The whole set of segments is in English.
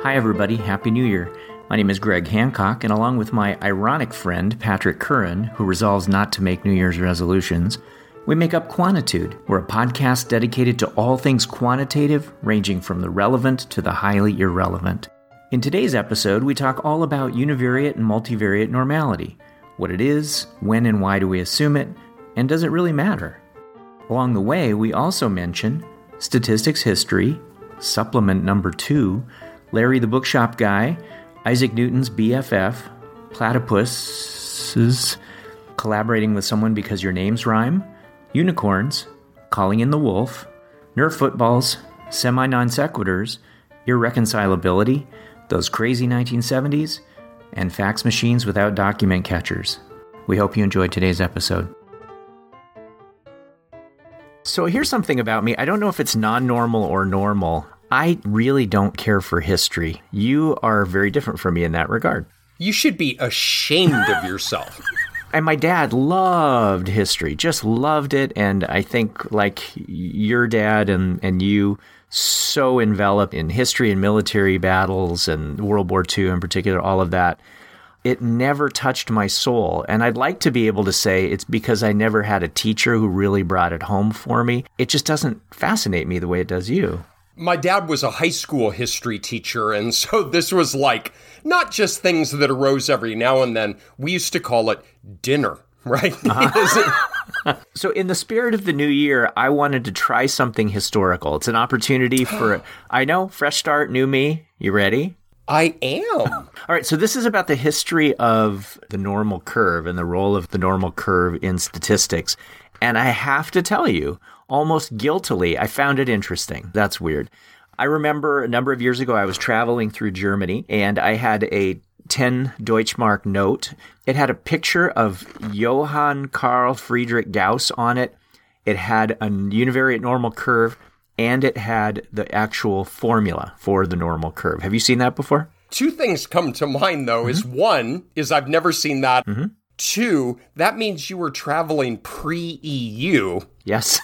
Hi everybody, Happy New Year. My name is Greg Hancock, and along with my ironic friend, Patrick Curran, who resolves not to make New Year's resolutions, we make up Quantitude. We're a podcast dedicated to all things quantitative, ranging from the relevant to the highly irrelevant. In today's episode, we talk all about univariate and multivariate normality, what it is, when and why do we assume it, and does it really matter? Along the way, we also mention statistics history, supplement number 2, Larry the Bookshop Guy, Isaac Newton's BFF, platypuses, collaborating with someone because your names rhyme, unicorns, calling in the wolf, Nerf footballs, semi-non sequiturs, irreconcilability, those crazy 1970s, and fax machines without document catchers. We hope you enjoyed today's episode. So here's something about me. I don't know if it's non-normal or normal. I really don't care for history. You are very different from me in that regard. You should be ashamed of yourself. And my dad loved history, just loved it. And I think like your dad and you, so enveloped in history and military battles and World War II in particular, all of that. It never touched my soul. And I'd like to be able to say it's because I never had a teacher who really brought it home for me. It just doesn't fascinate me the way it does you. My dad was a high school history teacher, and so this was like not just things that arose every now and then. We used to call it dinner, right? So in the spirit of the new year, I wanted to try something historical. It's an opportunity for, I know, fresh start, new me. You ready? I am. All right, so this is about the history of the normal curve and the role of the normal curve in statistics. And I have to tell you, almost guiltily, I found it interesting. That's weird. I remember a number of years ago, I was traveling through Germany, and I had a 10 Deutschmark note. It had a picture of Johann Carl Friedrich Gauss on it. It had a univariate normal curve, and it had the actual formula for the normal curve. Have you seen that before? Two things come to mind, though. Is one, is I've never seen that. Two, that means you were traveling pre-EU. Yes.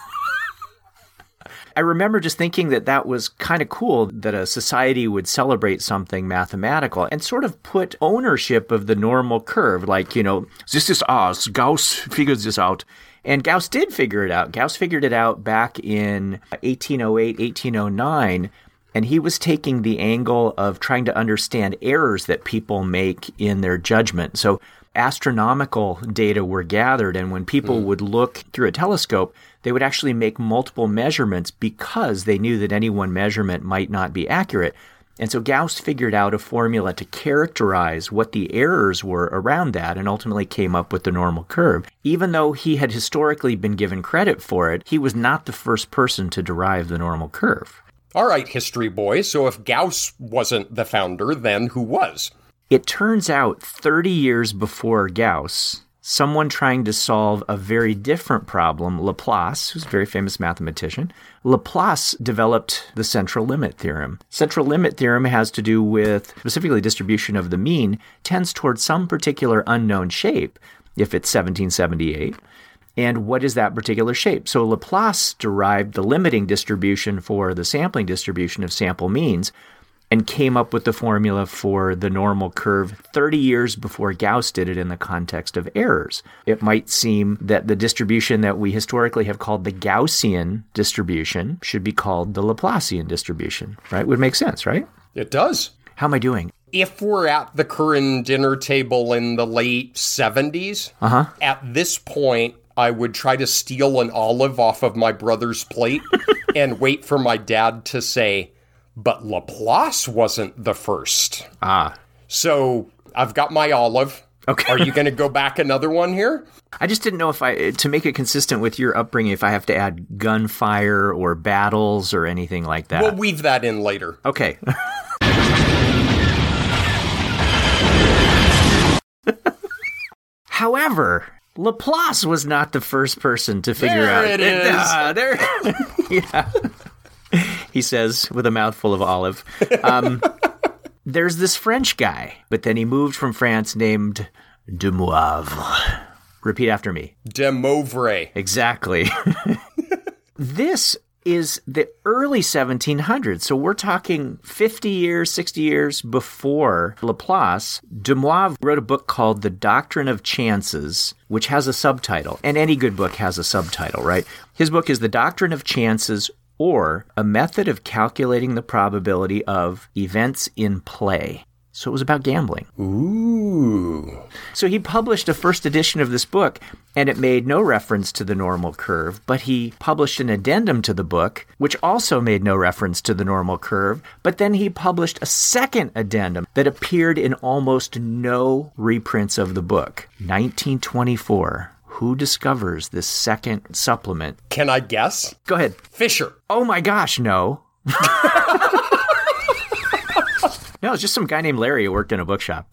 I remember just thinking that that was kind of cool that a society would celebrate something mathematical and sort of put ownership of the normal curve. Like, you know, this is us. Gauss figured this out. And Gauss did figure it out. Gauss figured it out back in 1808, 1809. And he was taking the angle of trying to understand errors that people make in their judgment. So astronomical data were gathered, and when people would look through a telescope, they would actually make multiple measurements because they knew that any one measurement might not be accurate. And so Gauss figured out a formula to characterize what the errors were around that and ultimately came up with the normal curve. Even though he had historically been given credit for it, he was not the first person to derive the normal curve. All right, history boy. So if Gauss wasn't the founder, then who was? It turns out 30 years before Gauss, someone trying to solve a very different problem, Laplace, who's a very famous mathematician, Laplace developed the central limit theorem. Central limit theorem has to do with specifically distribution of the mean, tends towards some particular unknown shape, if it's 1778. And what is that particular shape? So Laplace derived the limiting distribution for the sampling distribution of sample means and came up with the formula for the normal curve 30 years before Gauss did it in the context of errors. It might seem that the distribution that we historically have called the Gaussian distribution should be called the Laplacian distribution, right? Would make sense, right? It does. How am I doing? If we're at the Curran dinner table in the late 70s, at this point, I would try to steal an olive off of my brother's plate and wait for my dad to say, but Laplace wasn't the first. So I've got my olive. Okay. Are you going to go back another one here? I just didn't know if to make it consistent with your upbringing, if I have to add gunfire or battles or anything like that. We'll weave that in later. Okay. However, Laplace was not the first person to figure out. There it is. Yeah. He says with a mouthful of olive. There's this French guy, but then he moved from France named De Moivre. Repeat after me. De Moivre. Exactly. This is the early 1700s. So we're talking 50 years, 60 years before Laplace. Demoivre wrote a book called The Doctrine of Chances, which has a subtitle. And any good book has a subtitle, right? His book is The Doctrine of Chances, or A Method of Calculating the Probability of Events in Play. So it was about gambling. Ooh. So he published a first edition of this book, and it made no reference to the normal curve, but he published an addendum to the book, which also made no reference to the normal curve, but then he published a second addendum that appeared in almost no reprints of the book. 1924. Who discovers this second supplement? Can I guess? Go ahead. Fisher. Oh my gosh, no. No, it's just some guy named Larry who worked in a bookshop.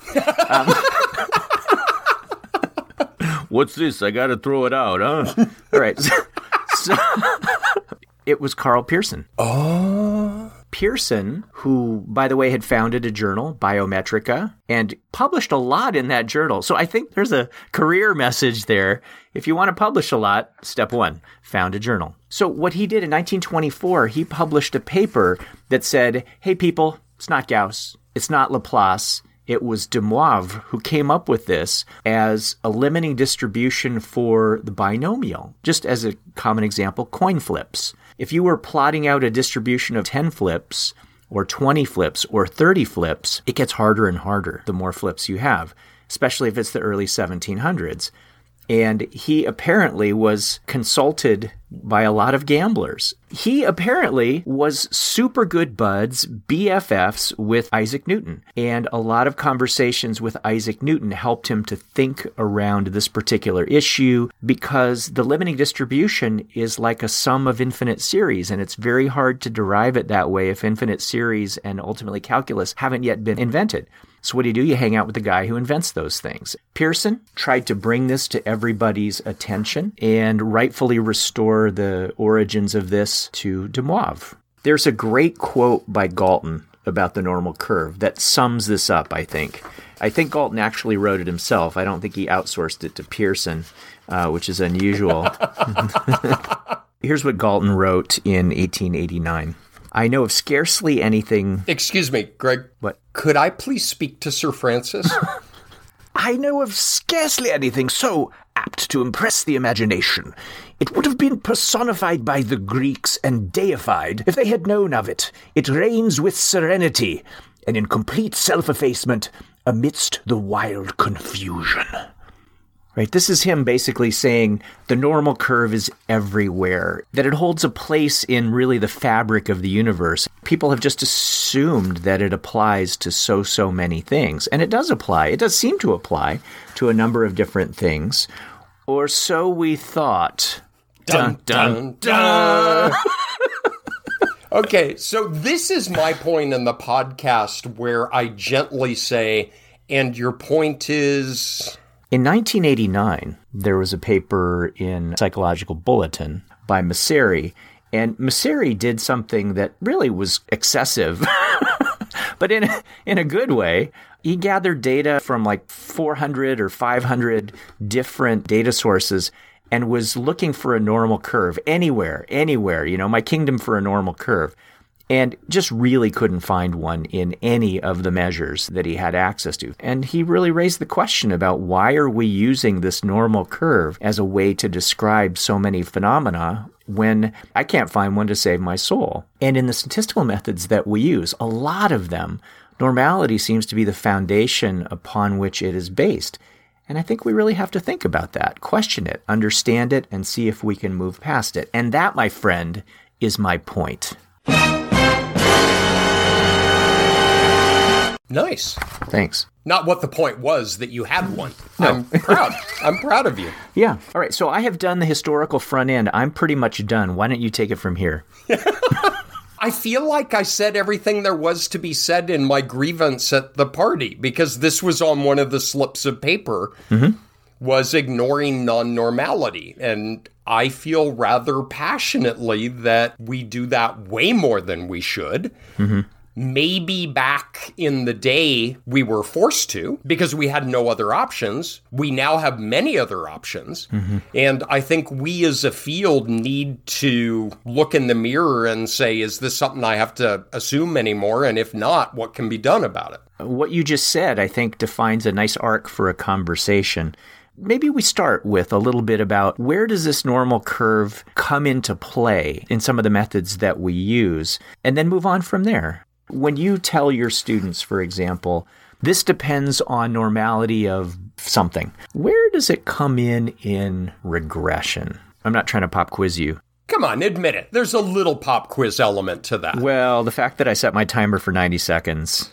What's this? I got to throw it out, huh? All right. So it was Carl Pearson. Oh. Pearson, who, by the way, had founded a journal, Biometrica, and published a lot in that journal. So I think there's a career message there. If you want to publish a lot, step one, found a journal. So what he did in 1924, he published a paper that said, hey, people, it's not Gauss. It's not Laplace. It was Demoivre who came up with this as a limiting distribution for the binomial. Just as a common example, coin flips. If you were plotting out a distribution of 10 flips or 20 flips or 30 flips, it gets harder and harder the more flips you have, especially if it's the early 1700s. And he apparently was consulted by a lot of gamblers. He apparently was super good buds, BFFs, with Isaac Newton. And a lot of conversations with Isaac Newton helped him to think around this particular issue, because the limiting distribution is like a sum of infinite series, and it's very hard to derive it that way if infinite series and ultimately calculus haven't yet been invented. So what do? You hang out with the guy who invents those things. Pearson tried to bring this to everybody's attention and rightfully restore the origins of this to Demoivre. There's a great quote by Galton about the normal curve that sums this up, I think. I think Galton actually wrote it himself. I don't think he outsourced it to Pearson, which is unusual. Here's what Galton wrote in 1889. I know of scarcely anything... Excuse me, Greg. What? Could I please speak to Sir Francis? I know of scarcely anything so apt to impress the imagination. It would have been personified by the Greeks and deified if they had known of it. It reigns with serenity and in complete self-effacement amidst the wild confusion. Right, this is him basically saying the normal curve is everywhere, that it holds a place in really the fabric of the universe. People have just assumed that it applies to so many things. And it does apply. It does seem to apply to a number of different things. Or so we thought. Dun, dun, dun. Okay, so this is my point in the podcast where I gently say, and your point is... In 1989, there was a paper in Psychological Bulletin by Messeri, and Messeri did something that really was excessive, but in a good way. He gathered data from like 400 or 500 different data sources and was looking for a normal curve anywhere, my kingdom for a normal curve. And just really couldn't find one in any of the measures that he had access to. And he really raised the question about why are we using this normal curve as a way to describe so many phenomena when I can't find one to save my soul. And in the statistical methods that we use, a lot of them, normality seems to be the foundation upon which it is based. And I think we really have to think about that, question it, understand it, and see if we can move past it. And that, my friend, is my point. Nice. Thanks. Not what the point was that you had one. No. I'm proud. I'm proud of you. Yeah. All right. So I have done the historical front end. I'm pretty much done. Why don't you take it from here? I feel like I said everything there was to be said in my grievance at the party, because this was on one of the slips of paper, was ignoring non-normality. And I feel rather passionately that we do that way more than we should. Maybe back in the day we were forced to because we had no other options. We now have many other options. And I think we as a field need to look in the mirror and say, is this something I have to assume anymore? And if not, what can be done about it? What you just said, I think, defines a nice arc for a conversation. Maybe we start with a little bit about where does this normal curve come into play in some of the methods that we use, and then move on from there. When you tell your students, for example, this depends on normality of something, where does it come in regression? I'm not trying to pop quiz you. Come on, admit it. There's a little pop quiz element to that. Well, the fact that I set my timer for 90 seconds.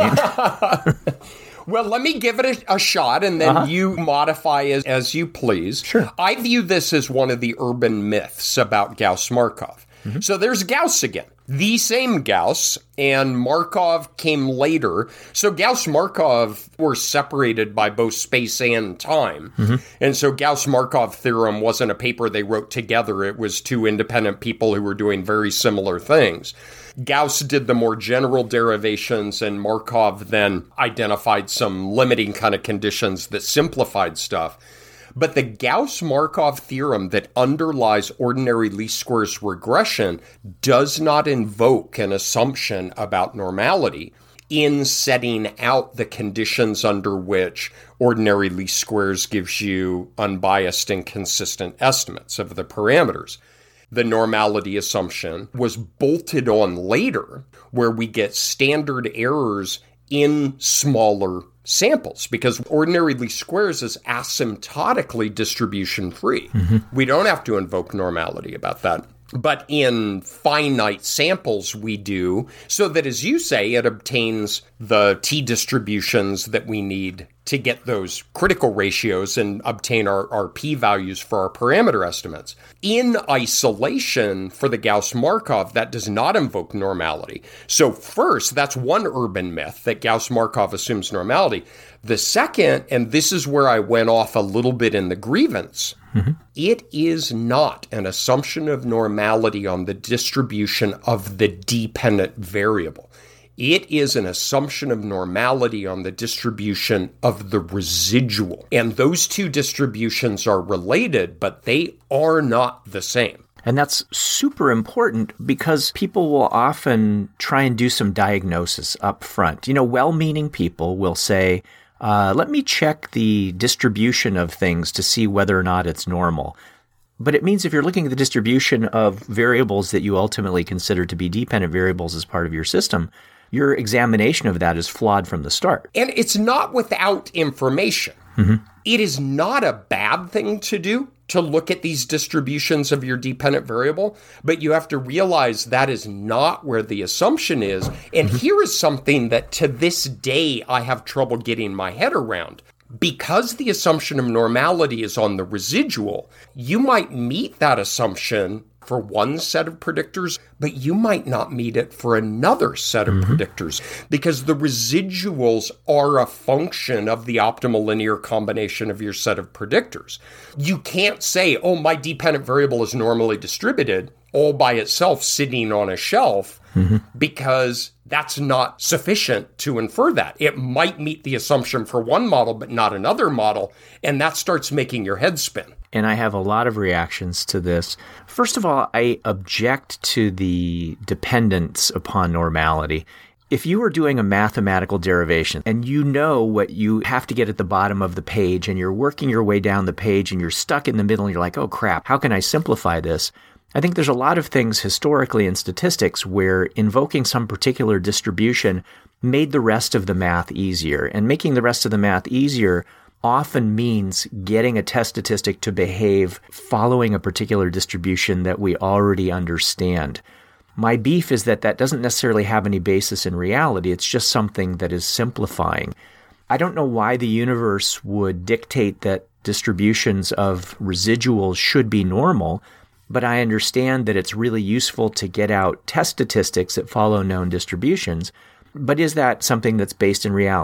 Well, let me give it a shot, and then you modify as you please. Sure. I view this as one of the urban myths about Gauss-Markov. So there's Gauss again. The same Gauss, and Markov came later. So Gauss-Markov were separated by both space and time. And so Gauss-Markov theorem wasn't a paper they wrote together. It was two independent people who were doing very similar things. Gauss did the more general derivations, and Markov then identified some limiting kind of conditions that simplified stuff. But the Gauss-Markov theorem that underlies ordinary least squares regression does not invoke an assumption about normality in setting out the conditions under which ordinary least squares gives you unbiased and consistent estimates of the parameters. The normality assumption was bolted on later, where we get standard errors in smaller samples, because ordinary least squares is asymptotically distribution free. We don't have to invoke normality about that. But in finite samples, we do, so that, as you say, it obtains the t-distributions that we need to get those critical ratios and obtain our p-values for our parameter estimates. In isolation, for the Gauss-Markov, that does not invoke normality. So first, that's one urban myth, that Gauss-Markov assumes normality. The second, and this is where I went off a little bit in the grievance, it is not an assumption of normality on the distribution of the dependent variable. It is an assumption of normality on the distribution of the residual. And those two distributions are related, but they are not the same. And that's super important because people will often try and do some diagnosis up front. Well-meaning people will say, let me check the distribution of things to see whether or not it's normal. But it means if you're looking at the distribution of variables that you ultimately consider to be dependent variables as part of your system, your examination of that is flawed from the start. And it's not without information. It is not a bad thing to do, to look at these distributions of your dependent variable, but you have to realize that is not where the assumption is. And here is something that to this day I have trouble getting my head around. Because the assumption of normality is on the residual, you might meet that assumption for one set of predictors, but you might not meet it for another set of predictors, because the residuals are a function of the optimal linear combination of your set of predictors. You can't say, oh, my dependent variable is normally distributed all by itself sitting on a shelf, because that's not sufficient to infer that. It might meet the assumption for one model, but not another model, and that starts making your head spin. And I have a lot of reactions to this. First of all, I object to the dependence upon normality. If you are doing a mathematical derivation and you know what you have to get at the bottom of the page and you're working your way down the page and you're stuck in the middle and you're like, oh crap, how can I simplify this? I think there's a lot of things historically in statistics where invoking some particular distribution made the rest of the math easier. And making the rest of the math easier often means getting a test statistic to behave following a particular distribution that we already understand. My beef is that that doesn't necessarily have any basis in reality. It's just something that is simplifying. I don't know why the universe would dictate that distributions of residuals should be normal, but I understand that it's really useful to get out test statistics that follow known distributions. But is that something that's based in reality?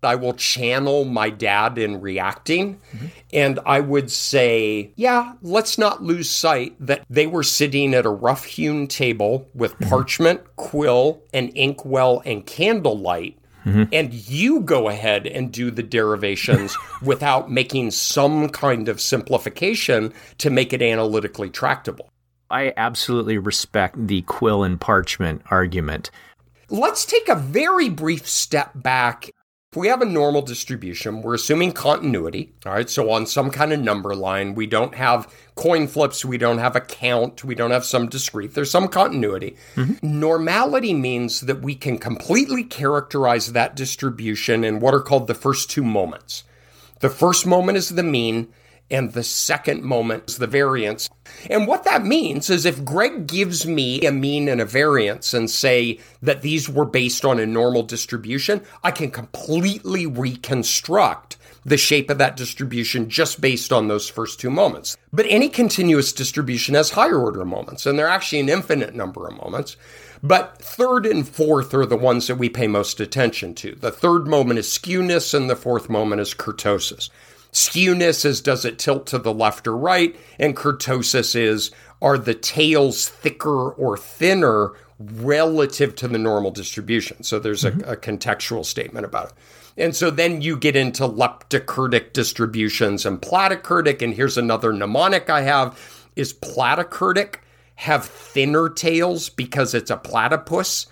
I will channel my dad in reacting. And I would say, yeah, let's not lose sight that they were sitting at a rough-hewn table with parchment, quill, and inkwell and candlelight. And you go ahead and do the derivations without making some kind of simplification to make it analytically tractable. I absolutely respect the quill and parchment argument. Let's take a very brief step back. If we have a normal distribution, we're assuming continuity. All right, so on some kind of number line, we don't have coin flips, we don't have a count, we don't have some discrete. There's some continuity. Normality means that we can completely characterize that distribution in what are called the first two moments. The first moment is the mean, and the second moment is the variance. And what that means is if Greg gives me a mean and a variance and say that these were based on a normal distribution, I can completely reconstruct the shape of that distribution just based on those first two moments. But any continuous distribution has higher order moments, and they're actually an infinite number of moments. But third and fourth are the ones that we pay most attention to. The third moment is skewness, and the fourth moment is kurtosis. Skewness is, does it tilt to the left or right? And kurtosis is, are the tails thicker or thinner relative to the normal distribution? So there's a contextual statement about it. And so then you get into leptokurtic distributions and platykurtic. And here's another mnemonic I have, is platykurtic have thinner tails because it's a platypus.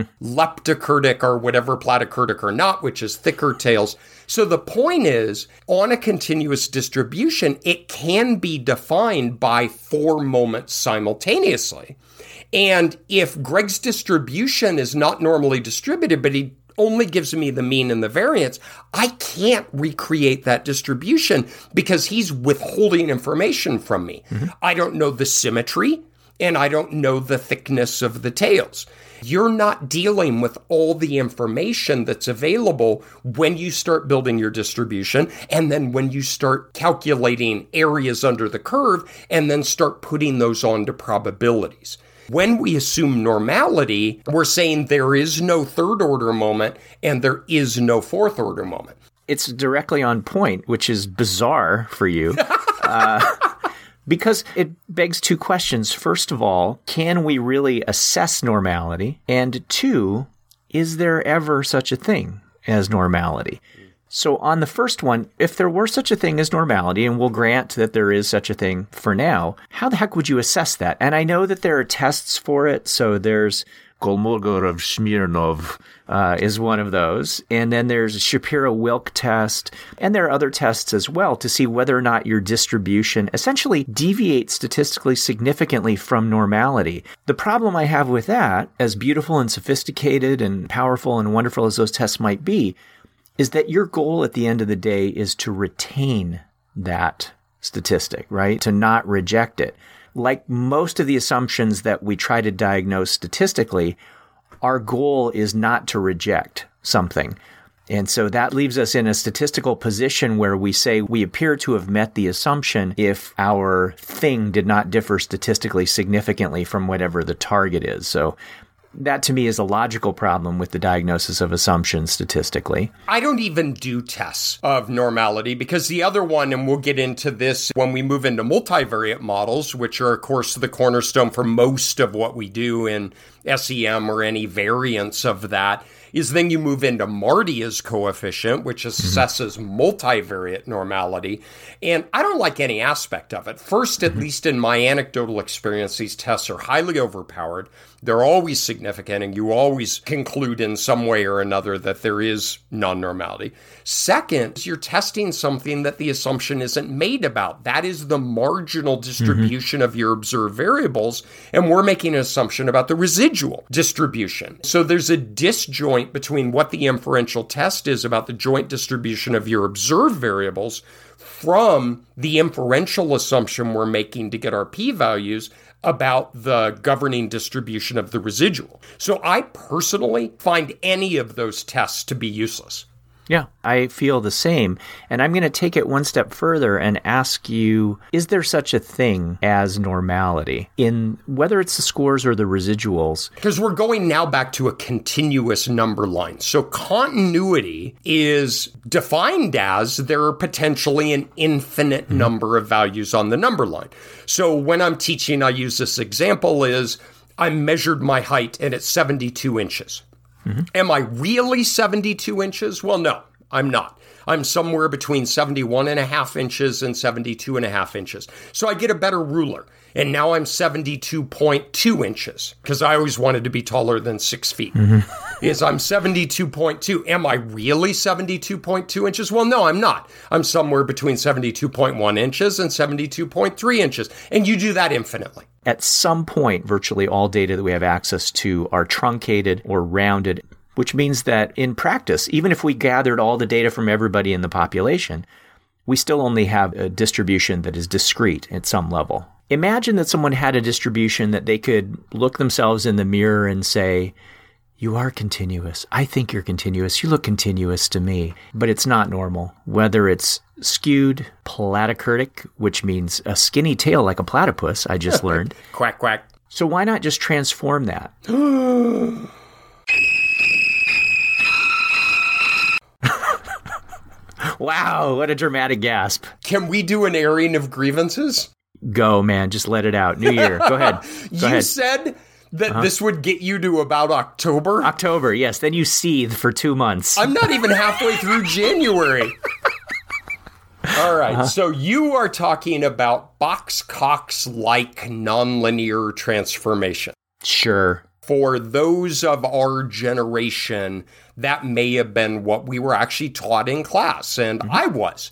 Leptokurtic or whatever, platykurtic or not, which is thicker tails. So the point is, on a continuous distribution, it can be defined by 4 moments simultaneously. And if Greg's distribution is not normally distributed, but he only gives me the mean and the variance, I can't recreate that distribution because he's withholding information from me. I don't know the symmetry, and I don't know the thickness of the tails. You're not dealing with all the information that's available when you start building your distribution, and then when you start calculating areas under the curve, and then start putting those onto probabilities. When we assume normality, we're saying there is no third order moment and there is no fourth order moment. It's directly on point, which is bizarre for you. Because it begs 2 questions. First of all, can we really assess normality? And 2, is there ever such a thing as normality? So on the first one, if there were such a thing as normality, and we'll grant that there is such a thing for now, how the heck would you assess that? And I know that there are tests for it. So there's Kolmogorov-Smirnov is one of those. And then there's a Shapiro-Wilk test. And there are other tests as well to see whether or not your distribution essentially deviates statistically significantly from normality. The problem I have with that, as beautiful and sophisticated and powerful and wonderful as those tests might be, is that your goal at the end of the day is to retain that statistic, right? To not reject it. Like most of the assumptions that we try to diagnose statistically, our goal is not to reject something. And so that leaves us in a statistical position where we say we appear to have met the assumption if our thing did not differ statistically significantly from whatever the target is. So that to me is a logical problem with the diagnosis of assumptions statistically. I don't even do tests of normality because the other one, and we'll get into this when we move into multivariate models, which are, of course, the cornerstone for most of what we do in SEM or any variants of that, is then you move into Mardia's coefficient, which assesses multivariate normality. And I don't like any aspect of it. First, at least in my anecdotal experience, these tests are highly overpowered. They're always significant, and you always conclude in some way or another that there is non-normality. Second, you're testing something that the assumption isn't made about. That is the marginal distribution of your observed variables, and we're making an assumption about the residual distribution. So there's a disjoint between what the inferential test is about the joint distribution of your observed variables from the inferential assumption we're making to get our p-values about the governing distribution of the residual. So I personally find any of those tests to be useless. Yeah, I feel the same. And I'm going to take it one step further and ask you, is there such a thing as normality in whether it's the scores or the residuals? Because we're going now back to a continuous number line. So continuity is defined as there are potentially an infinite number of values on the number line. So when I'm teaching, I use this example is I measured my height and it's 72 inches. Am I really 72 inches? Well, no, I'm not. I'm somewhere between 71 and a half inches and 72 and a half inches. So I get a better ruler. And now I'm 72.2 inches because I always wanted to be taller than 6 feet. Is I'm 72.2. Am I really 72.2 inches? Well, no, I'm not. I'm somewhere between 72.1 inches and 72.3 inches. And you do that infinitely. At some point, virtually all data that we have access to are truncated or rounded, which means that in practice, even if we gathered all the data from everybody in the population, we still only have a distribution that is discrete at some level. Imagine that someone had a distribution that they could look themselves in the mirror and say, you are continuous. I think you're continuous. You look continuous to me. But it's not normal. Whether it's skewed, platykurtic, which means a skinny tail like a platypus, I just learned. Quack, quack. So why not just transform that? Wow, what a dramatic gasp. Can we do an airing of grievances? Go, man. Just let it out. New year. Go ahead. Go ahead. Said that this would get you to about October? October, yes. Then you seethe for 2 months. I'm not even halfway through January. All right. So you are talking about Box-Cox-like nonlinear transformation. Sure. For those of our generation, that may have been what we were actually taught in class, and I was.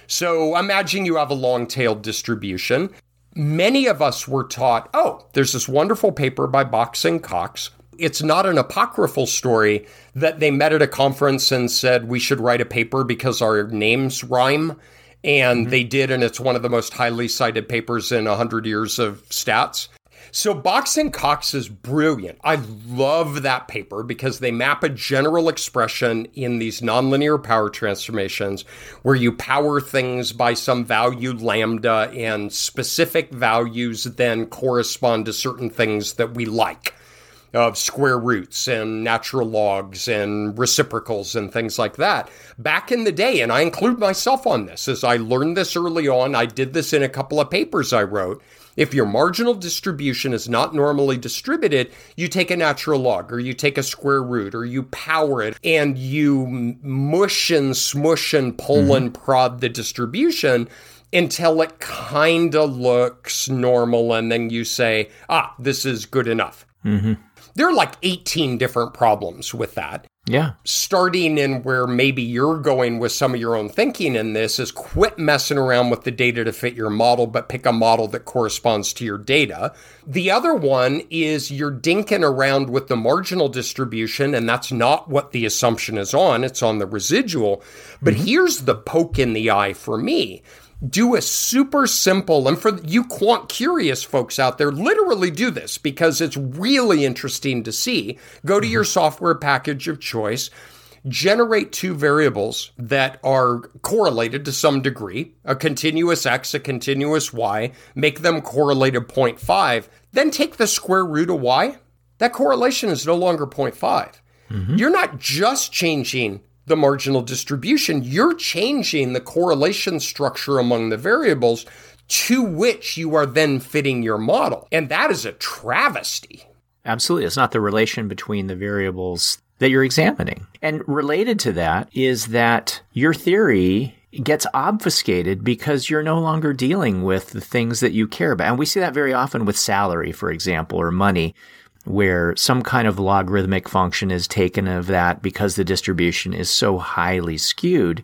So imagine you have a long-tailed distribution. Many of us were taught, oh, there's this wonderful paper by Box and Cox. It's not an apocryphal story that they met at a conference and said we should write a paper because our names rhyme. And they did, and it's one of the most highly cited papers in 100 years of stats. So Box and Cox is brilliant. I love that paper because they map a general expression in these nonlinear power transformations where you power things by some value lambda and specific values then correspond to certain things that we like. Of square roots and natural logs and reciprocals and things like that. Back in the day, and I include myself on this, as I learned this early on, I did this in a couple of papers I wrote. If your marginal distribution is not normally distributed, you take a natural log or you take a square root or you power it and you mush and smush and pull and prod the distribution until it kind of looks normal. And then you say, this is good enough. There are like 18 different problems with that. Yeah. Starting in where maybe you're going with some of your own thinking in this is quit messing around with the data to fit your model, but pick a model that corresponds to your data. The other one is you're dinking around with the marginal distribution, and that's not what the assumption is on. It's on the residual. But here's the poke in the eye for me. Do a super simple, and for you quant curious folks out there, literally do this because it's really interesting to see. Go to your software package of choice, generate two variables that are correlated to some degree, a continuous x, a continuous y, make them correlated 0.5, then take the square root of y. That correlation is no longer 0.5. You're not just changing the marginal distribution, you're changing the correlation structure among the variables to which you are then fitting your model. And that is a travesty. Absolutely. It's not the relation between the variables that you're examining. And related to that is that your theory gets obfuscated because you're no longer dealing with the things that you care about. And we see that very often with salary, for example, or money, where some kind of logarithmic function is taken of that because the distribution is so highly skewed.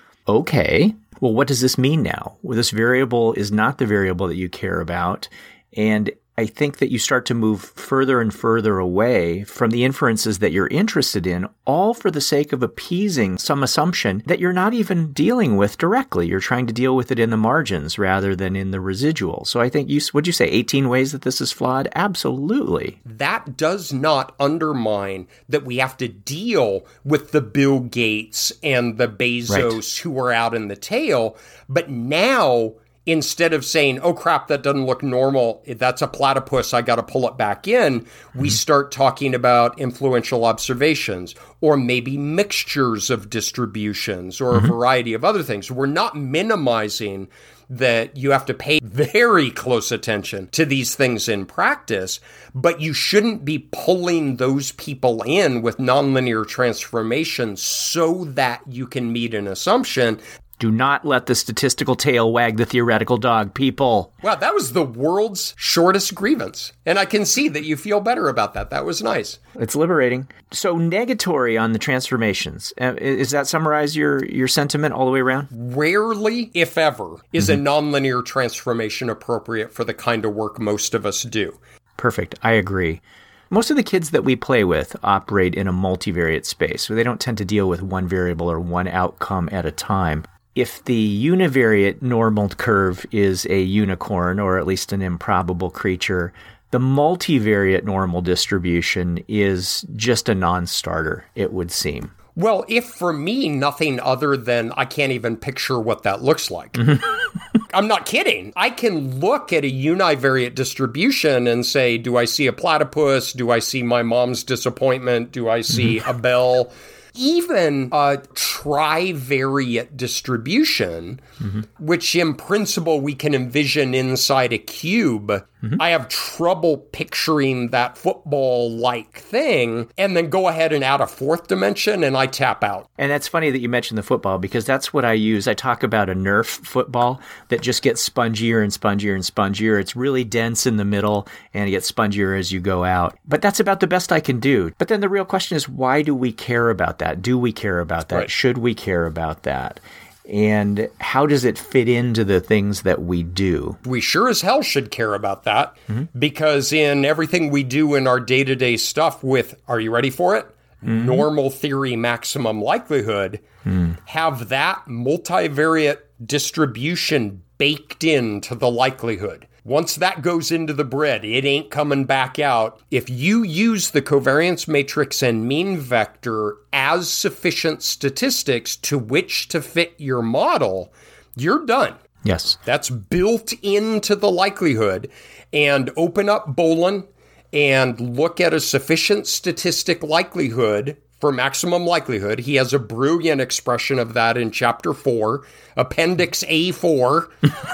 Okay, well, what does this mean now? Well, this variable is not the variable that you care about. And I think that you start to move further and further away from the inferences that you're interested in, all for the sake of appeasing some assumption that you're not even dealing with directly. You're trying to deal with it in the margins rather than in the residual. So I think would you say 18 ways that this is flawed? Absolutely. That does not undermine that we have to deal with the Bill Gates and the Bezos who are out in the tail. But now, instead of saying, oh crap, that doesn't look normal, that's a platypus, I got to pull it back in, we start talking about influential observations or maybe mixtures of distributions or a variety of other things. We're not minimizing that you have to pay very close attention to these things in practice, but you shouldn't be pulling those people in with nonlinear transformations so that you can meet an assumption. Do not let the statistical tail wag the theoretical dog, people. Wow, that was the world's shortest grievance. And I can see that you feel better about that. That was nice. It's liberating. So negatory on the transformations. Does that summarize your sentiment all the way around? Rarely, if ever, is a nonlinear transformation appropriate for the kind of work most of us do. Perfect. I agree. Most of the kids that we play with operate in a multivariate space, so they don't tend to deal with one variable or one outcome at a time. If the univariate normal curve is a unicorn, or at least an improbable creature, the multivariate normal distribution is just a non-starter, it would seem. Well, if for me, nothing other than I can't even picture what that looks like. I'm not kidding. I can look at a univariate distribution and say, do I see a platypus? Do I see my mom's disappointment? Do I see a bell? Even a trivariate distribution, which in principle we can envision inside a cube, I have trouble picturing that football-like thing, and then go ahead and add a fourth dimension, and I tap out. And that's funny that you mentioned the football, because that's what I use. I talk about a Nerf football that just gets spongier and spongier and spongier. It's really dense in the middle, and it gets spongier as you go out. But that's about the best I can do. But then the real question is, why do we care about that? Do we care about that? Right. Should we care about that? And how does it fit into the things that we do? We sure as hell should care about that, because in everything we do in our day-to-day stuff with, are you ready for it? Normal theory, maximum likelihood, have that multivariate distribution baked into the likelihood. Once that goes into the bread, it ain't coming back out. If you use the covariance matrix and mean vector as sufficient statistics to which to fit your model, you're done. Yes. That's built into the likelihood. And open up Bolin and look at a sufficient statistic likelihood for maximum likelihood. He has a brilliant expression of that in chapter 4, Appendix A4.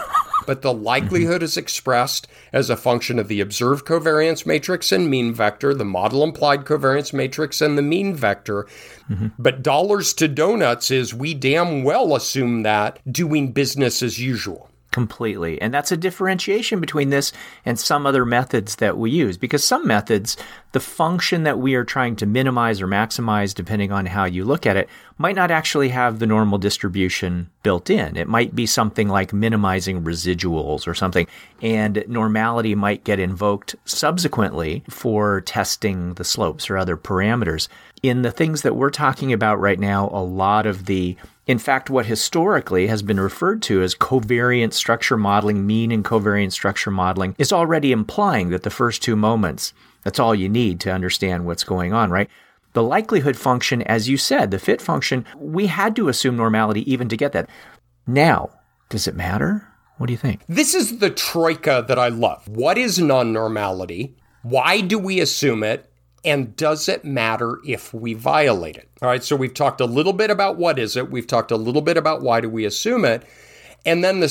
But the likelihood is expressed as a function of the observed covariance matrix and mean vector, the model implied covariance matrix and the mean vector. But dollars to donuts is we damn well assume that doing business as usual. Completely. And that's a differentiation between this and some other methods that we use. Because some methods, the function that we are trying to minimize or maximize, depending on how you look at it, might not actually have the normal distribution built in. It might be something like minimizing residuals or something. And normality might get invoked subsequently for testing the slopes or other parameters. In the things that we're talking about right now, a lot of in fact, what historically has been referred to as covariant structure modeling, mean and covariant structure modeling, is already implying that the first two moments, that's all you need to understand what's going on, right? The likelihood function, as you said, the fit function, we had to assume normality even to get that. Now, does it matter? What do you think? This is the troika that I love. What is non-normality? Why do we assume it? And does it matter if we violate it? All right, so we've talked a little bit about what is it. We've talked a little bit about why do we assume it. And then the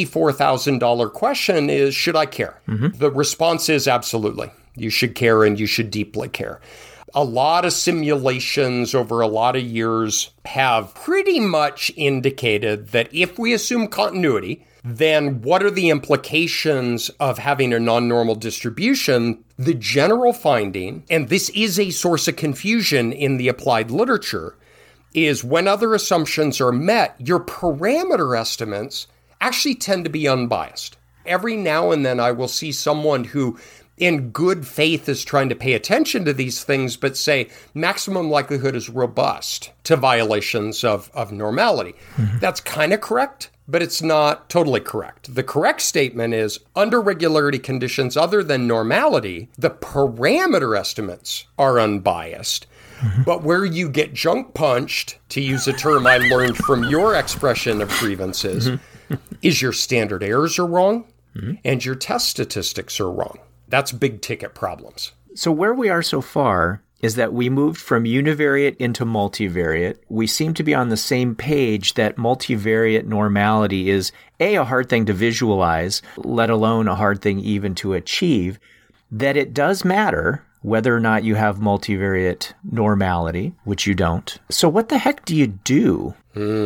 $64,000 question is, should I care? The response is absolutely. You should care, and you should deeply care. A lot of simulations over a lot of years have pretty much indicated that if we assume continuity, then what are the implications of having a non-normal distribution? The general finding, and this is a source of confusion in the applied literature, is when other assumptions are met, your parameter estimates actually tend to be unbiased. Every now and then I will see someone who in good faith is trying to pay attention to these things, but say maximum likelihood is robust to violations of normality. That's kind of correct, but it's not totally correct. The correct statement is, under regularity conditions other than normality, the parameter estimates are unbiased. But where you get junk punched, to use a term I learned from your expression of grievances, is your standard errors are wrong and your test statistics are wrong. That's big ticket problems. So where we are so far is that we moved from univariate into multivariate. We seem to be on the same page that multivariate normality is a hard thing to visualize, let alone a hard thing even to achieve, that it does matter whether or not you have multivariate normality, which you don't. So what the heck do you do?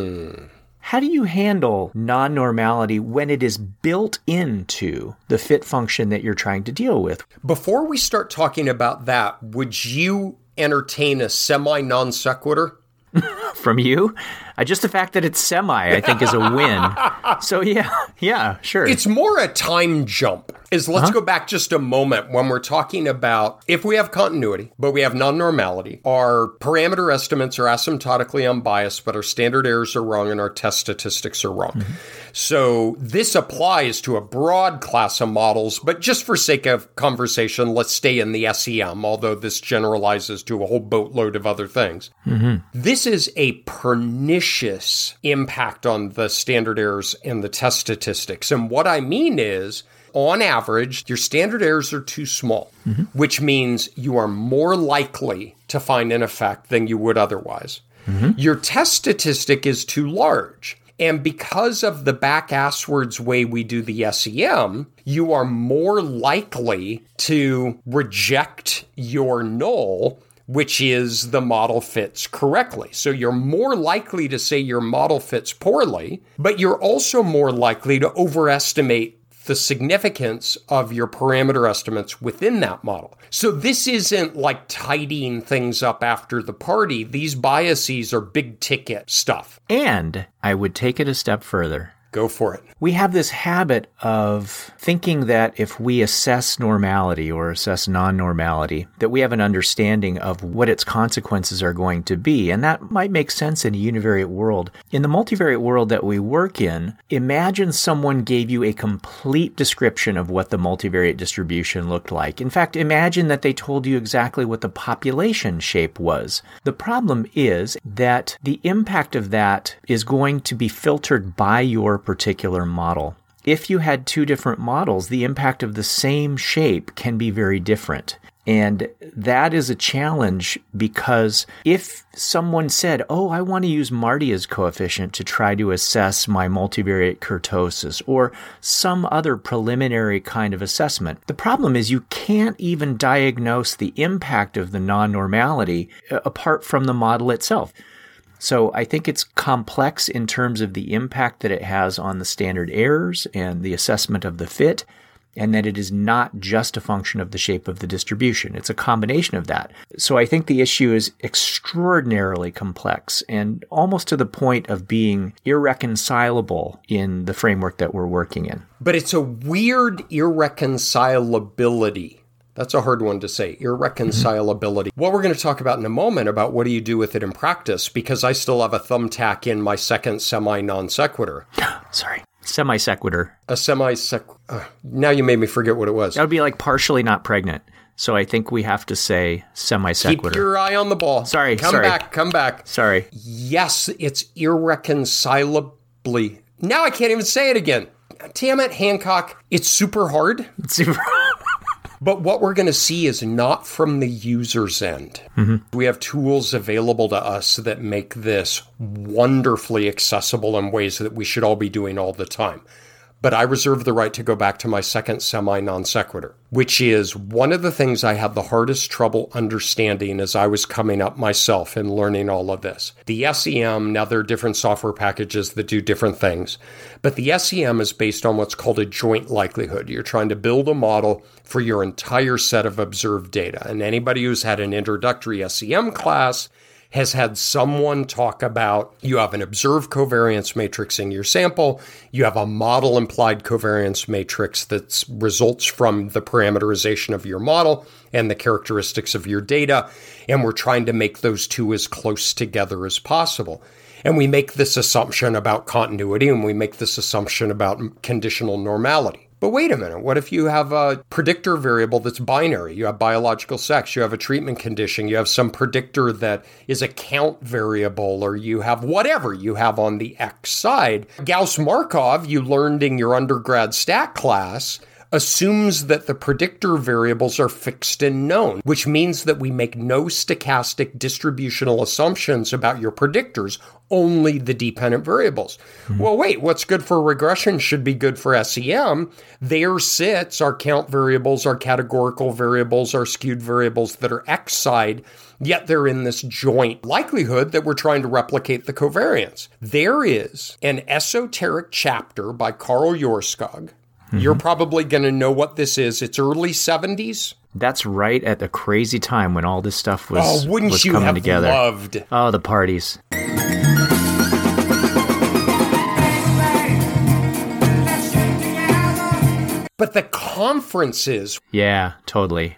How do you handle non-normality when it is built into the fit function that you're trying to deal with? Before we start talking about that, would you entertain a semi-non sequitur? From you? Just the fact that it's semi, I think, is a win. So yeah, sure. It's more a time jump. Let's go back just a moment when we're talking about if we have continuity, but we have non-normality, our parameter estimates are asymptotically unbiased, but our standard errors are wrong and our test statistics are wrong. So this applies to a broad class of models, but just for sake of conversation, let's stay in the SEM, although this generalizes to a whole boatload of other things. This is a pernicious impact on the standard errors and the test statistics. And what I mean is, on average, your standard errors are too small, which means you are more likely to find an effect than you would otherwise. Your test statistic is too large. And because of the back-asswards way we do the SEM, you are more likely to reject your null, which is the model fits correctly. So you're more likely to say your model fits poorly, but you're also more likely to overestimate the significance of your parameter estimates within that model. So this isn't like tidying things up after the party. These biases are big ticket stuff. And I would take it a step further. Go for it. We have this habit of thinking that if we assess normality or assess non-normality, that we have an understanding of what its consequences are going to be. And that might make sense in a univariate world. In the multivariate world that we work in, imagine someone gave you a complete description of what the multivariate distribution looked like. In fact, imagine that they told you exactly what the population shape was. The problem is that the impact of that is going to be filtered by your particular model. If you had two different models, the impact of the same shape can be very different. And that is a challenge because if someone said, I want to use Mardia's coefficient to try to assess my multivariate kurtosis or some other preliminary kind of assessment, the problem is you can't even diagnose the impact of the non-normality apart from the model itself. So I think it's complex in terms of the impact that it has on the standard errors and the assessment of the fit, and that it is not just a function of the shape of the distribution. It's a combination of that. So I think the issue is extraordinarily complex and almost to the point of being irreconcilable in the framework that we're working in. But it's a weird irreconcilability. That's a hard one to say, irreconcilability. What we're going to talk about in a moment about what do you do with it in practice, because I still have a thumbtack in my second semi-non sequitur. Sorry. Semi-sequitur. A semi-sequitur. Now you made me forget what it was. That would be like partially not pregnant. So I think we have to say semi-sequitur. Keep your eye on the ball. Come back. Sorry. Yes, it's irreconcilably. Now I can't even say it again. Damn it, Hancock. It's super hard. But what we're going to see is not from the user's end. We have tools available to us that make this wonderfully accessible in ways that we should all be doing all the time. But I reserve the right to go back to my second semi-non sequitur, which is one of the things I had the hardest trouble understanding as I was coming up myself and learning all of this. The SEM, now there are different software packages that do different things, but the SEM is based on what's called a joint likelihood. You're trying to build a model for your entire set of observed data. And anybody who's had an introductory SEM class has had someone talk about you have an observed covariance matrix in your sample, you have a model implied covariance matrix that results from the parameterization of your model and the characteristics of your data, and we're trying to make those two as close together as possible. And we make this assumption about continuity, and we make this assumption about conditional normality. But wait a minute, what if you have a predictor variable that's binary? You have biological sex, you have a treatment condition, you have some predictor that is a count variable, or you have whatever you have on the X side. Gauss-Markov, you learned in your undergrad stat class, assumes that the predictor variables are fixed and known, which means that we make no stochastic distributional assumptions about your predictors, only the dependent variables. Well, wait, what's good for regression should be good for SEM. There sits our count variables, our categorical variables, our skewed variables that are X side, yet they're in this joint likelihood that we're trying to replicate the covariance. There is an esoteric chapter by Carl Jorskog. You're probably going to know what this is. It's early 70s. That's right at the crazy time when all this stuff was, wouldn't was you coming have together. Loved? Oh, the parties. But the conferences. Yeah, totally.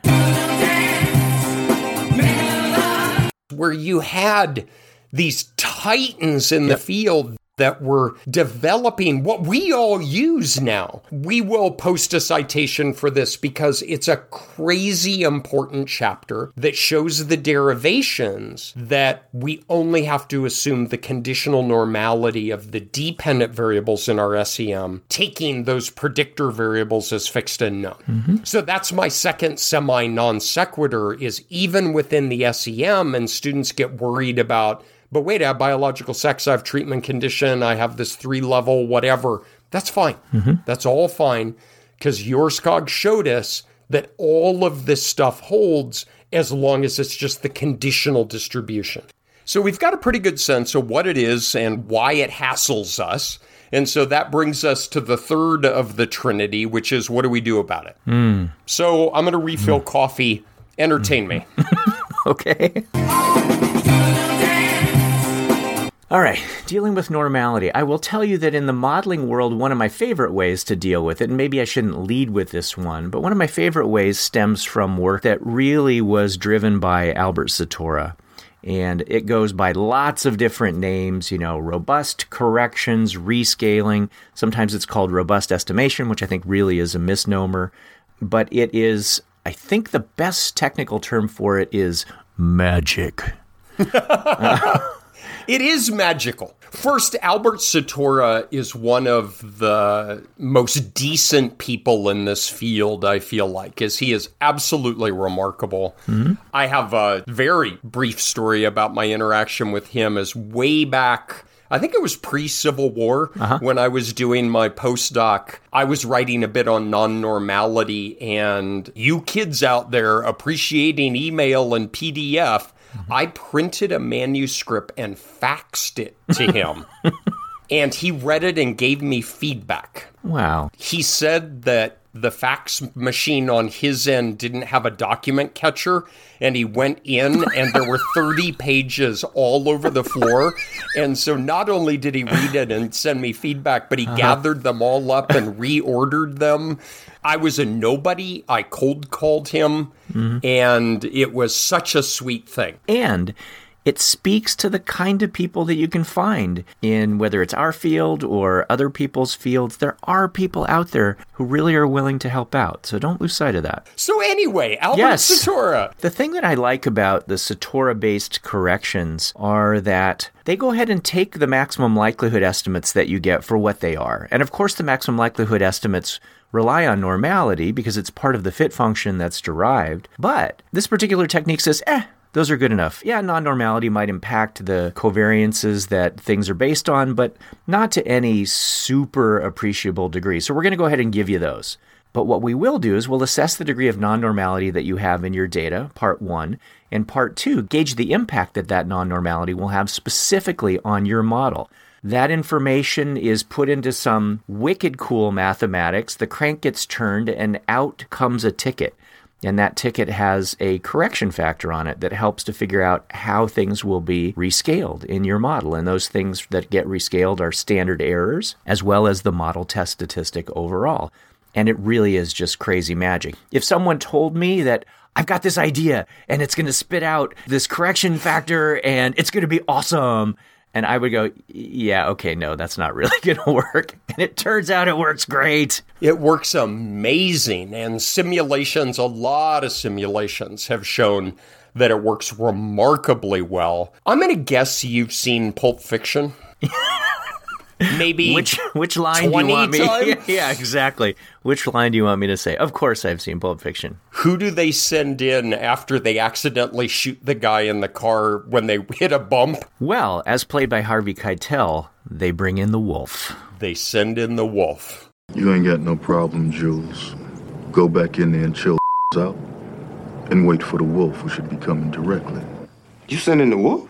Where you had these titans in the field that were developing what we all use now. We will post a citation for this because it's a crazy important chapter that shows the derivations that we only have to assume the conditional normality of the dependent variables in our SEM, taking those predictor variables as fixed and known. So that's my second semi-non sequitur is even within the SEM, and students get worried about, but wait, I have biological sex, I have treatment condition, I have this 3-level whatever. That's fine. That's all fine, because Jorskog showed us that all of this stuff holds as long as it's just the conditional distribution. So we've got a pretty good sense of what it is and why it hassles us. And so that brings us to the third of the Trinity, which is what do we do about it? So I'm going to refill coffee. Entertain me. Okay. All right, dealing with normality. I will tell you that in the modeling world, one of my favorite ways to deal with it, and maybe I shouldn't lead with this one, but one of my favorite ways stems from work that really was driven by Albert Satora. And it goes by lots of different names, robust corrections, rescaling. Sometimes it's called robust estimation, which I think really is a misnomer. But it is, I think the best technical term for it is magic. It is magical. First, Albert Satora is one of the most decent people in this field, I feel like, as he is absolutely remarkable. I have a very brief story about my interaction with him as way back, I think it was pre-Civil War, when I was doing my postdoc. I was writing a bit on non-normality, and you kids out there appreciating email and PDF, I printed a manuscript and faxed it to him, and he read it and gave me feedback. Wow. He said that the fax machine on his end didn't have a document catcher, and he went in and there were 30 pages all over the floor. And so not only did he read it and send me feedback, but he gathered them all up and reordered them. I was a nobody. I cold called him, and it was such a sweet thing. And it speaks to the kind of people that you can find in whether it's our field or other people's fields. There are people out there who really are willing to help out. So don't lose sight of that. So anyway, Albert Satora. The thing that I like about the Satora-based corrections are that they go ahead and take the maximum likelihood estimates that you get for what they are. And of course, the maximum likelihood estimates rely on normality because it's part of the fit function that's derived. But this particular technique says, those are good enough. Yeah, non-normality might impact the covariances that things are based on, but not to any super appreciable degree. So we're going to go ahead and give you those. But what we will do is we'll assess the degree of non-normality that you have in your data, part 1, and part 2, gauge the impact that that non-normality will have specifically on your model. That information is put into some wicked cool mathematics. The crank gets turned and out comes a ticket. And that ticket has a correction factor on it that helps to figure out how things will be rescaled in your model. And those things that get rescaled are standard errors, as well as the model test statistic overall. And it really is just crazy magic. If someone told me that I've got this idea and it's going to spit out this correction factor and it's going to be awesome, and I would go, yeah, okay, no, that's not really going to work. And it turns out it works great. It works amazing. And simulations, a lot of simulations have shown that it works remarkably well. I'm going to guess you've seen Pulp Fiction. Maybe which line do you want me? Yeah, exactly. Which line do you want me to say? Of course I've seen Pulp Fiction. Who do they send in after they accidentally shoot the guy in the car when they hit a bump? Well, as played by Harvey Keitel, they bring in the wolf. They send in the wolf. You ain't got no problem, Jules. Go back in there and chill out and wait for the wolf, who should be coming directly. You sending the wolf?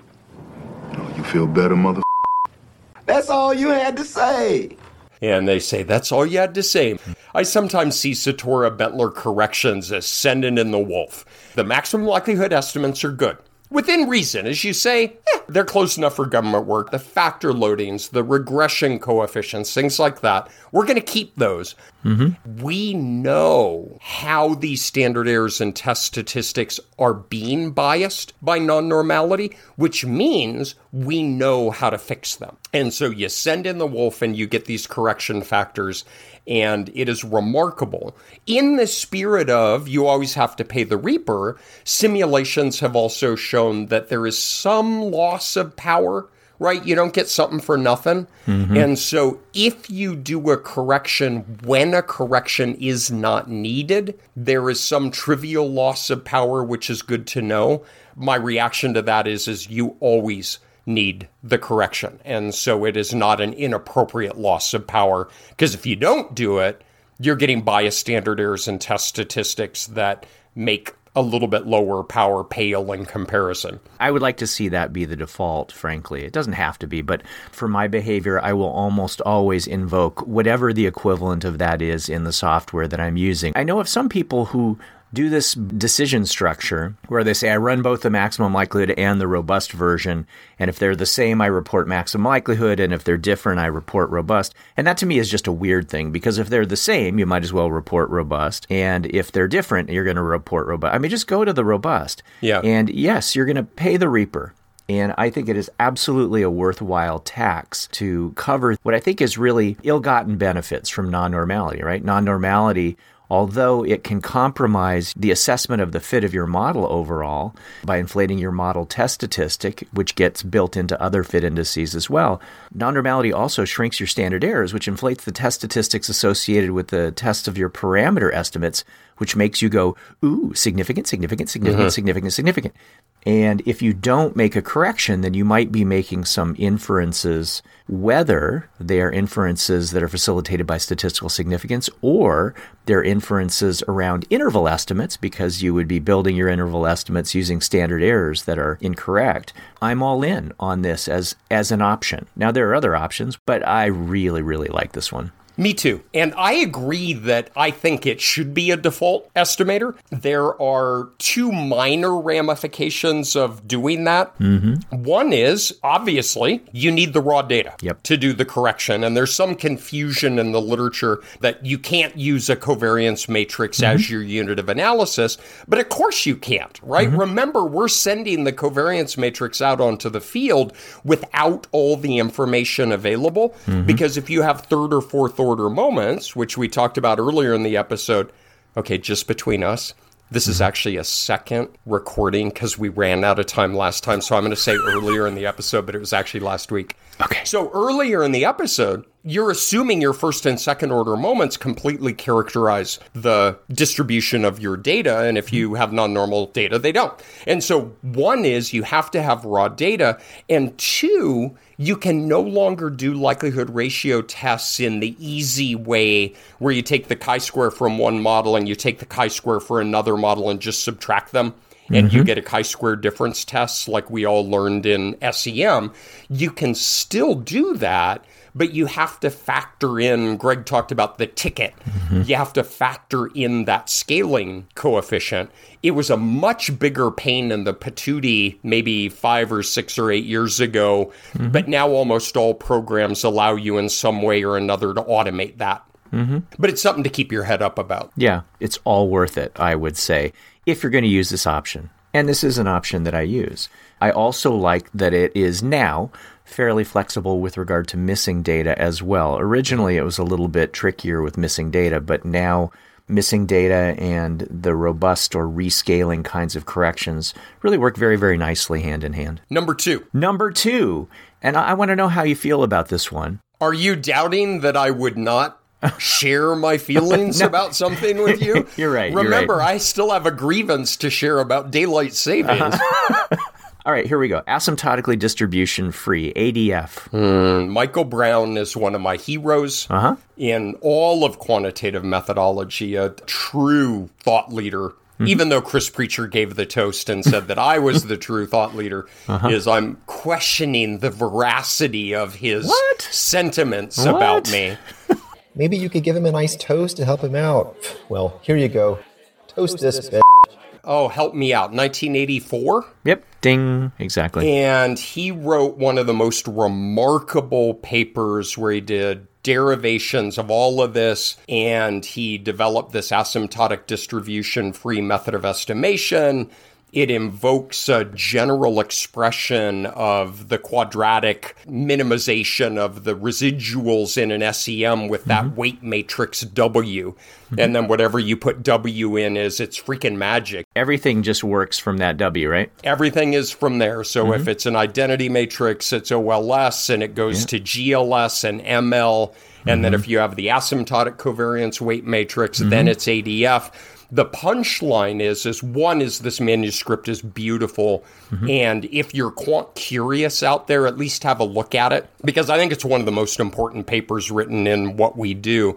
Oh, you feel better, mother? That's all you had to say. And they say, that's all you had to say. I sometimes see Satora Bentler corrections as sending in the wolf. The maximum likelihood estimates are good. Within reason, as you say, they're close enough for government work. The factor loadings, the regression coefficients, things like that, we're going to keep those. Mm-hmm. We know how these standard errors and test statistics are being biased by non-normality, which means we know how to fix them. And so you send in the wolf and you get these correction factors, and it is remarkable. In the spirit of you always have to pay the reaper, simulations have also shown that there is some loss of power, right? You don't get something for nothing. Mm-hmm. And so if you do a correction when a correction is not needed, there is some trivial loss of power, which is good to know. My reaction to that is you always need the correction. And so it is not an inappropriate loss of power, because if you don't do it, you're getting biased standard errors and test statistics that make a little bit lower power pale in comparison. I would like to see that be the default, frankly. It doesn't have to be, but for my behavior, I will almost always invoke whatever the equivalent of that is in the software that I'm using. I know of some people who do this decision structure where they say, I run both the maximum likelihood and the robust version. And if they're the same, I report maximum likelihood. And if they're different, I report robust. And that to me is just a weird thing, because if they're the same, you might as well report robust. And if they're different, you're going to report robust. I mean, just go to the robust. Yeah. And yes, you're going to pay the reaper. And I think it is absolutely a worthwhile tax to cover what I think is really ill-gotten benefits from non-normality, right? Non-normality, although it can compromise the assessment of the fit of your model overall by inflating your model test statistic, which gets built into other fit indices as well, non-normality also shrinks your standard errors, which inflates the test statistics associated with the test of your parameter estimates, which makes you go, ooh, significant, significant, significant, mm-hmm. significant, significant. And if you don't make a correction, then you might be making some inferences, whether they are inferences that are facilitated by statistical significance or they're inferences around interval estimates, because you would be building your interval estimates using standard errors that are incorrect. I'm all in on this as an option. Now, there are other options, but I really, really like this one. Me too. And I agree that I think it should be a default estimator. There are two minor ramifications of doing that. Mm-hmm. One is, obviously, you need the raw data to do the correction. And there's some confusion in the literature that you can't use a covariance matrix mm-hmm. as your unit of analysis. But of course you can't, right? Mm-hmm. Remember, we're sending the covariance matrix out onto the field without all the information available. Mm-hmm. Because if you have third or fourth order moments, which we talked about earlier in the episode, okay, just between us, this is actually a second recording because we ran out of time last time. So I'm going to say earlier in the episode, but it was actually last week. Okay. So earlier in the episode, you're assuming your first and second order moments completely characterize the distribution of your data. And if you have non-normal data, they don't. And so one is you have to have raw data. And two, you can no longer do likelihood ratio tests in the easy way where you take the chi-square from one model and you take the chi-square for another model and just subtract them. And you get a chi-square difference test like we all learned in SEM. You can still do that, but you have to factor in, Greg talked about the ticket. You have to factor in that scaling coefficient. It was a much bigger pain in the patootie maybe 5 or 6 or 8 years ago, but now almost all programs allow you in some way or another to automate that. But it's something to keep your head up about. Yeah, it's all worth it, I would say, if you're going to use this option. And this is an option that I use. I also like that it is now fairly flexible with regard to missing data as well. Originally, it was a little bit trickier with missing data, but now missing data and the robust or rescaling kinds of corrections really work very, very nicely hand in hand. Number 2. Number 2, and I want to know how you feel about this one. Are you doubting that I would not share my feelings about something with you? You're right. Remember, I still have a grievance to share about daylight savings. All right, here we go. Asymptotically distribution free, ADF. Michael Brown is one of my heroes in all of quantitative methodology, a true thought leader. Even though Chris Preacher gave the toast and said that I was the true thought leader, I'm questioning the veracity of his sentiments about me. Maybe you could give him a nice toast to help him out. Well, here you go. Toast this bitch. Oh, help me out. 1984? Yep, ding, exactly. And he wrote one of the most remarkable papers where he did derivations of all of this, and he developed this asymptotic distribution-free method of estimation. It invokes a general expression of the quadratic minimization of the residuals in an SEM with that weight matrix W. And then whatever you put W in it's freaking magic. Everything just works from that W, right? Everything is from there. So if it's an identity matrix, it's OLS, and it goes to GLS and ML. And then if you have the asymptotic covariance weight matrix, then it's ADF. The punchline is one is this manuscript is beautiful, and if you're quant curious out there, at least have a look at it, because I think it's one of the most important papers written in what we do.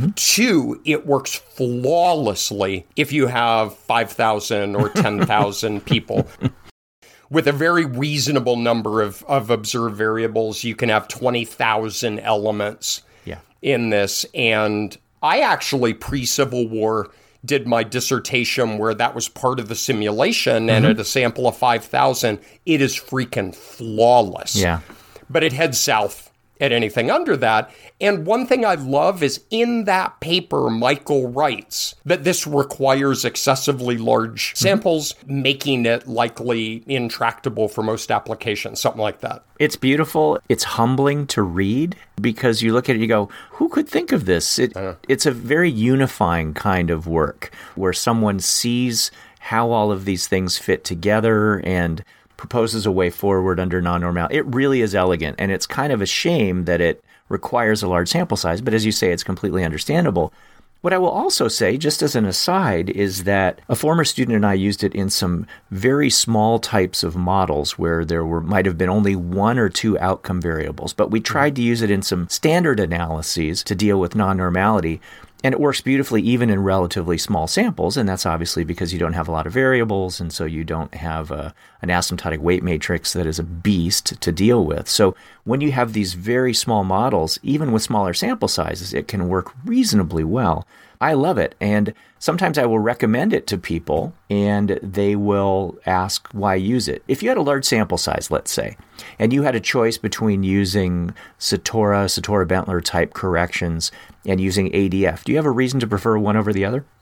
2, it works flawlessly if you have 5,000 or 10,000 people. With a very reasonable number of observed variables, you can have 20,000 elements in this. And I actually, pre-Civil War, did my dissertation where that was part of the simulation, and at a sample of 5,000, it is freaking flawless. Yeah. But it heads south at anything under that. And one thing I love is in that paper, Michael writes that this requires excessively large samples, making it likely intractable for most applications, something like that. It's beautiful. It's humbling to read because you look at it and you go, who could think of this? It's a very unifying kind of work where someone sees how all of these things fit together and proposes a way forward under non-normality. It really is elegant, and it's kind of a shame that it requires a large sample size, but as you say, it's completely understandable. What I will also say, just as an aside, is that a former student and I used it in some very small types of models where there might have been only 1 or 2 outcome variables, but we tried to use it in some standard analyses to deal with non-normality. And it works beautifully even in relatively small samples, and that's obviously because you don't have a lot of variables, and so you don't have an asymptotic weight matrix that is a beast to deal with. So when you have these very small models, even with smaller sample sizes, it can work reasonably well. I love it, and sometimes I will recommend it to people, and they will ask why use it. If you had a large sample size, let's say, and you had a choice between using Satora-Bentler type corrections and using ADF, do you have a reason to prefer one over the other?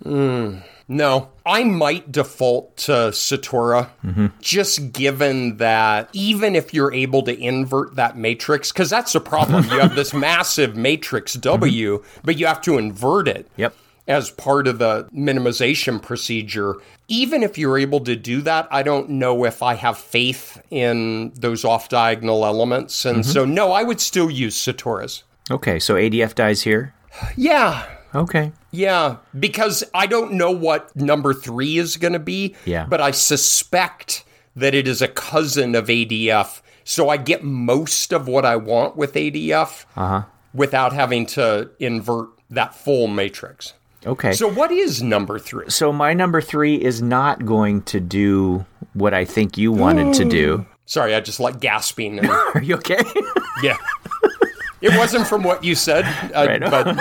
No. I might default to Satora, just given that even if you're able to invert that matrix, because that's the problem. You have this massive matrix W, but you have to invert it. Yep. As part of the minimization procedure. Even if you're able to do that, I don't know if I have faith in those off-diagonal elements. And so, no, I would still use Satoras. Okay, so ADF dies here? Yeah. Okay. Yeah, because I don't know what number 3 is going to be, but I suspect that it is a cousin of ADF. So I get most of what I want with ADF without having to invert that full matrix. Okay. So what is number 3? So my number 3 is not going to do what I think you wanted to do. Sorry, I just like gasping. Are you okay? Yeah. It wasn't from what you said, Right.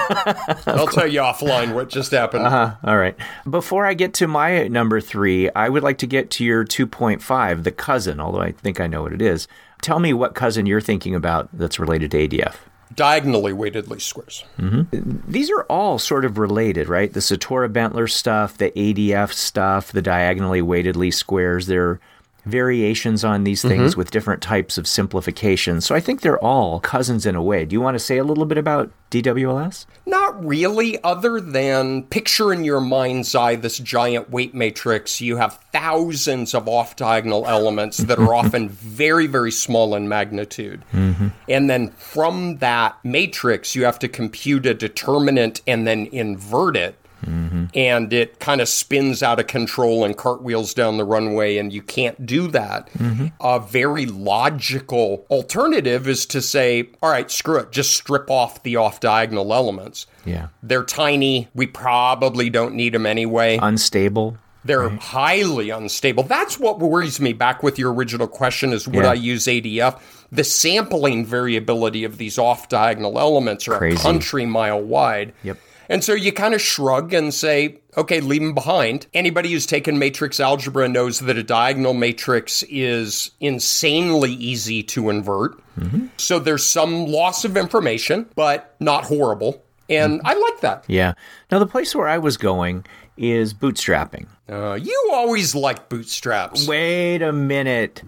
but I'll tell you offline what just happened. All right. Before I get to my number 3, I would like to get to your 2.5, the cousin, although I think I know what it is. Tell me what cousin you're thinking about that's related to ADF. Diagonally weighted least squares. These are all sort of related, right? The Satora-Bentler stuff, the ADF stuff, the diagonally weighted least squares. They're variations on these things with different types of simplification. So I think they're all cousins in a way. Do you want to say a little bit about DWLS? Not really, other than picture in your mind's eye this giant weight matrix. You have thousands of off-diagonal elements that are often very, very small in magnitude. And then from that matrix, you have to compute a determinant and then invert it. And it kind of spins out of control and cartwheels down the runway, and you can't do that. A very logical alternative is to say, all right, screw it, just strip off the off-diagonal elements. Yeah. They're tiny. We probably don't need them anyway. Unstable. They're highly unstable. That's what worries me, back with your original question, is would I use ADF? The sampling variability of these off-diagonal elements are Crazy. a country mile wide. Yep. And so you kind of shrug and say, okay, leave them behind. Anybody who's taken matrix algebra knows that a diagonal matrix is insanely easy to invert. So there's some loss of information, but not horrible. And I like that. Yeah. Now, the place where I was going is bootstrapping. You always like bootstraps. Wait a minute.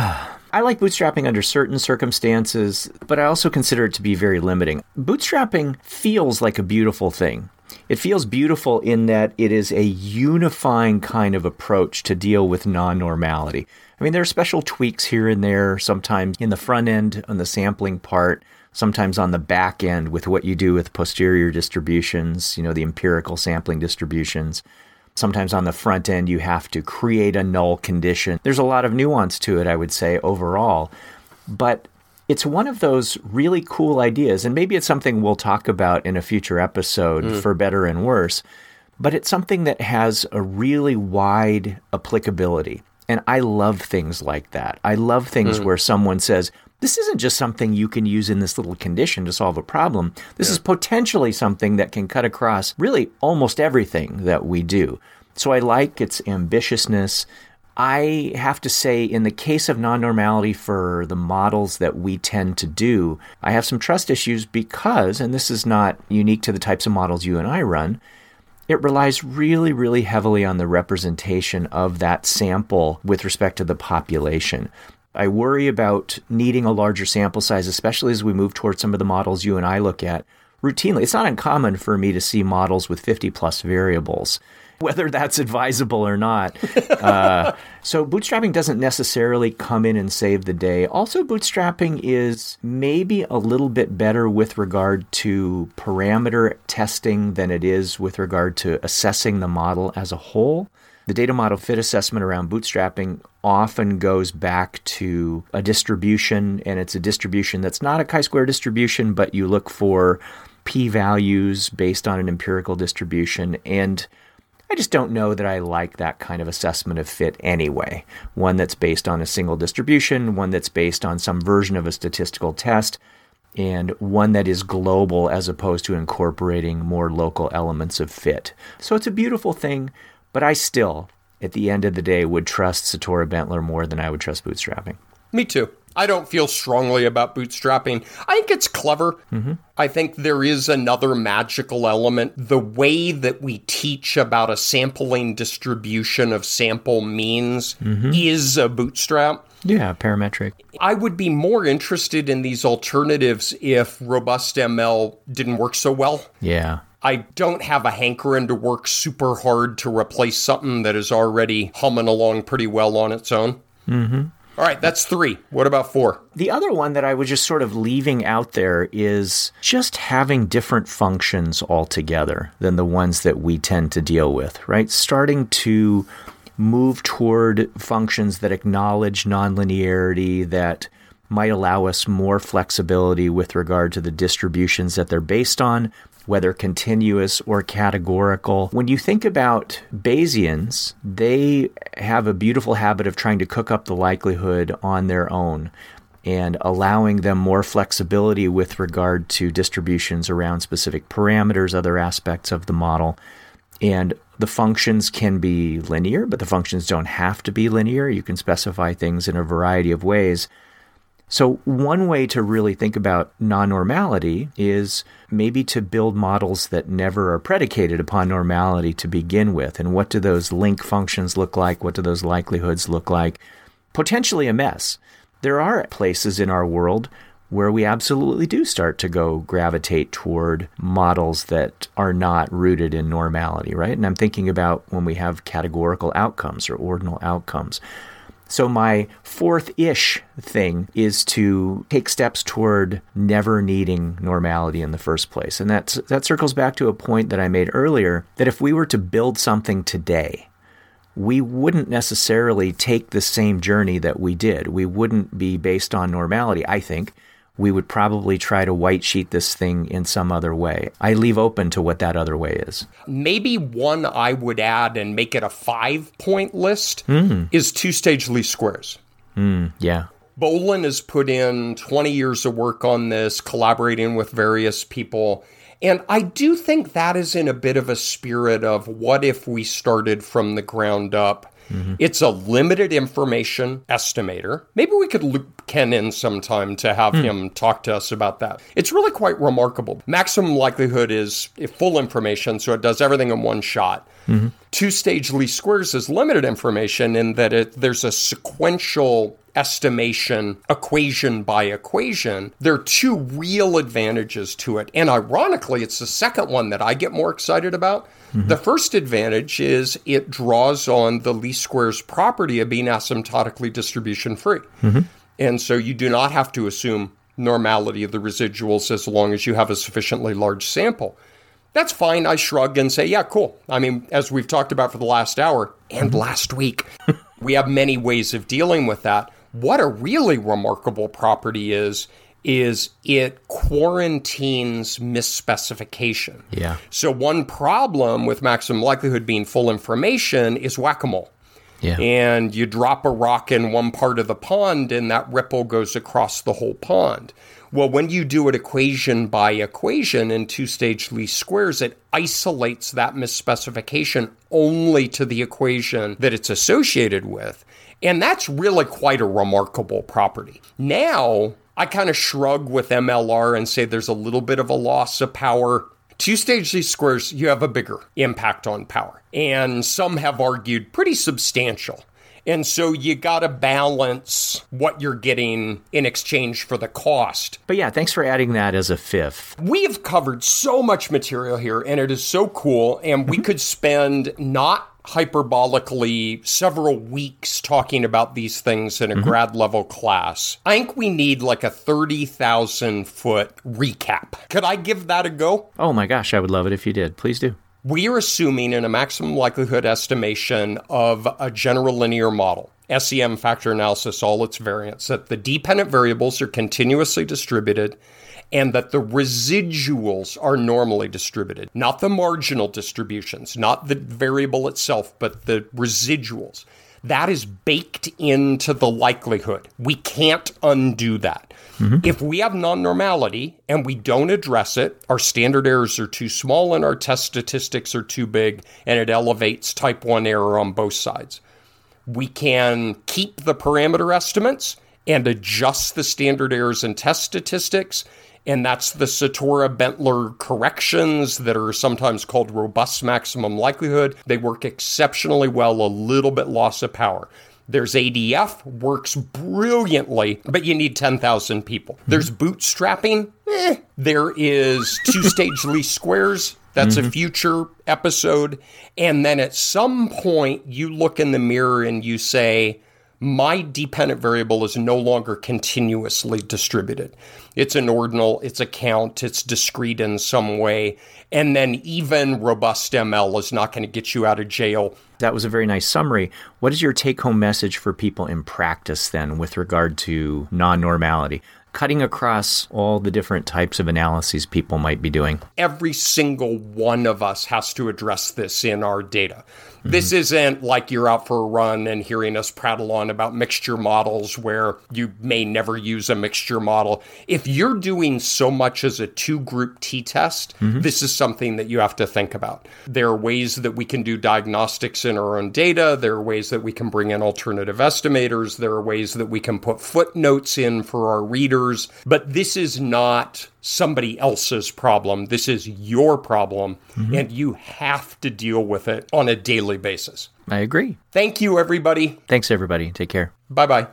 I like bootstrapping under certain circumstances, but I also consider it to be very limiting. Bootstrapping feels like a beautiful thing. It feels beautiful in that it is a unifying kind of approach to deal with non-normality. I mean, there are special tweaks here and there, sometimes in the front end on the sampling part, sometimes on the back end with what you do with posterior distributions, the empirical sampling distributions. Sometimes on the front end, you have to create a null condition. There's a lot of nuance to it, I would say, overall. But it's one of those really cool ideas, and maybe it's something we'll talk about in a future episode, for better and worse. But it's something that has a really wide applicability. And I love things like that. I love things where someone says, this isn't just something you can use in this little condition to solve a problem. This is potentially something that can cut across really almost everything that we do. So I like its ambitiousness. I have to say, in the case of non-normality for the models that we tend to do, I have some trust issues because, and this is not unique to the types of models you and I run, it relies really, really heavily on the representation of that sample with respect to the population. I worry about needing a larger sample size, especially as we move towards some of the models you and I look at routinely. It's not uncommon for me to see models with 50 plus variables, whether that's advisable or not. So bootstrapping doesn't necessarily come in and save the day. Also, bootstrapping is maybe a little bit better with regard to parameter testing than it is with regard to assessing the model as a whole. The data model fit assessment around bootstrapping often goes back to a distribution, and it's a distribution that's not a chi-square distribution, but you look for p-values based on an empirical distribution. And I just don't know that I like that kind of assessment of fit anyway. One that's based on a single distribution, one that's based on some version of a statistical test, and one that is global as opposed to incorporating more local elements of fit. So it's a beautiful thing. But I still, at the end of the day, would trust Satora-Bentler more than I would trust bootstrapping. Me too. I don't feel strongly about bootstrapping. I think it's clever. I think there is another magical element. The way that we teach about a sampling distribution of sample means is a bootstrap. Yeah, parametric. I would be more interested in these alternatives if robust ML didn't work so well. Yeah. I don't have a hankering to work super hard to replace something that is already humming along pretty well on its own. All right, that's 3. What about 4? The other one that I was just sort of leaving out there is just having different functions altogether than the ones that we tend to deal with, right? Starting to move toward functions that acknowledge nonlinearity, that might allow us more flexibility with regard to the distributions that they're based on, whether continuous or categorical. When you think about Bayesians, they have a beautiful habit of trying to cook up the likelihood on their own. and allowing them more flexibility with regard to distributions around specific parameters, other aspects of the model. And the functions can be linear, but the functions don't have to be linear. You can specify things in a variety of ways. So one way to really think about non-normality is maybe to build models that never are predicated upon normality to begin with. And what do those link functions look like? What do those likelihoods look like? Potentially a mess. There are places in our world where we absolutely do start to gravitate toward models that are not rooted in normality, right? And I'm thinking about when we have categorical outcomes or ordinal outcomes. So my fourth-ish thing is to take steps toward never needing normality in the first place. And that circles back to a point that I made earlier, that if we were to build something today, we wouldn't necessarily take the same journey that we did. We wouldn't be based on normality, I think. We would probably try to white sheet this thing in some other way. I leave open to what that other way is. Maybe one I would add and make it a 5-point list is two-stage least squares. Yeah. Bolin has put in 20 years of work on this, collaborating with various people. And I do think that is in a bit of a spirit of what if we started from the ground up. It's a limited information estimator. Maybe we could loop Ken in sometime to have him talk to us about that. It's really quite remarkable. Maximum likelihood is full information, so it does everything in one shot. Two-stage least squares is limited information in that there's a sequential estimation equation by equation. There are two real advantages to it. And ironically, it's the second one that I get more excited about. The first advantage is it draws on the least squares property of being asymptotically distribution free. And so you do not have to assume normality of the residuals as long as you have a sufficiently large sample. That's fine. I shrug and say, yeah, cool. I mean, as we've talked about for the last hour and last week, we have many ways of dealing with that. What a really remarkable property is it quarantines misspecification. Yeah. So one problem with maximum likelihood being full information is whack-a-mole. Yeah. And you drop a rock in one part of the pond and that ripple goes across the whole pond. Well, when you do it equation by equation in two-stage least squares, it isolates that misspecification only to the equation that it's associated with. And that's really quite a remarkable property. Now, I kind of shrug with MLR and say there's a little bit of a loss of power. Two-stage least squares, you have a bigger impact on power. And some have argued pretty substantial. And so you got to balance what you're getting in exchange for the cost. But yeah, thanks for adding that as a fifth. We have covered so much material here, and it is so cool. And we could spend not hyperbolically several weeks talking about these things in a grad level class. I think we need like a 30,000 foot recap. Could I give that a go? Oh my gosh, I would love it if you did. Please do. We are assuming in a maximum likelihood estimation of a general linear model, SEM factor analysis, all its variants, that the dependent variables are continuously distributed and that the residuals are normally distributed, not the marginal distributions, not the variable itself, but the residuals. That is baked into the likelihood. We can't undo that. If we have non-normality and we don't address it, our standard errors are too small and our test statistics are too big, and it elevates type 1 error on both sides. We can keep the parameter estimates and adjust the standard errors and test statistics, and that's the Satora-Bentler corrections that are sometimes called robust maximum likelihood. They work exceptionally well, a little bit loss of power. There's ADF, works brilliantly, but you need 10,000 people. There's bootstrapping. There is two-stage least squares. That's a future episode. And then at some point, you look in the mirror and you say, my dependent variable is no longer continuously distributed. It's an ordinal, it's a count, it's discrete in some way. And then even robust ML is not going to get you out of jail That was a very nice summary. What is your take-home message for people in practice then with regard to non-normality? Cutting across all the different types of analyses people might be doing. Every single one of us has to address this in our data. This isn't like you're out for a run and hearing us prattle on about mixture models where you may never use a mixture model. If you're doing so much as a 2-group t-test, this is something that you have to think about. There are ways that we can do diagnostics in our own data. There are ways that we can bring in alternative estimators. There are ways that we can put footnotes in for our readers. But this is not somebody else's problem. This is your problem, and you have to deal with it on a daily basis. I agree. Thank you, everybody. Thanks, everybody. Take care. Bye-bye.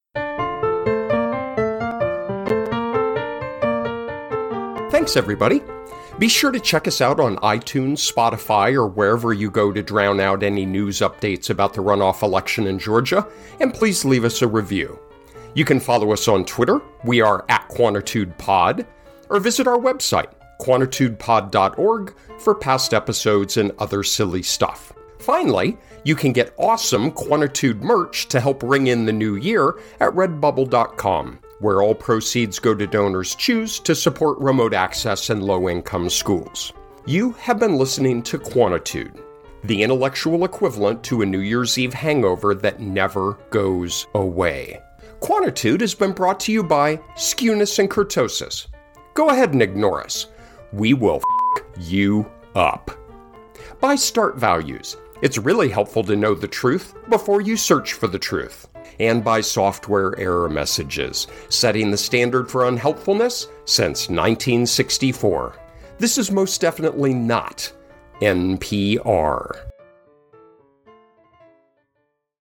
Thanks, everybody. Be sure to check us out on iTunes, Spotify, or wherever you go to drown out any news updates about the runoff election in Georgia, and please leave us a review. You can follow us on Twitter. We are @QuantitudePod. Or visit our website, quantitudepod.org, for past episodes and other silly stuff. Finally, you can get awesome Quantitude merch to help ring in the new year at redbubble.com, where all proceeds go to donors choose to support remote access and low-income schools. You have been listening to Quantitude, the intellectual equivalent to a New Year's Eve hangover that never goes away. Quantitude has been brought to you by Skewness and Kurtosis. Go ahead and ignore us. We will f*** you up. By Start Values. It's really helpful to know the truth before you search for the truth. And by Software Error Messages, setting the standard for unhelpfulness since 1964. This is most definitely not NPR.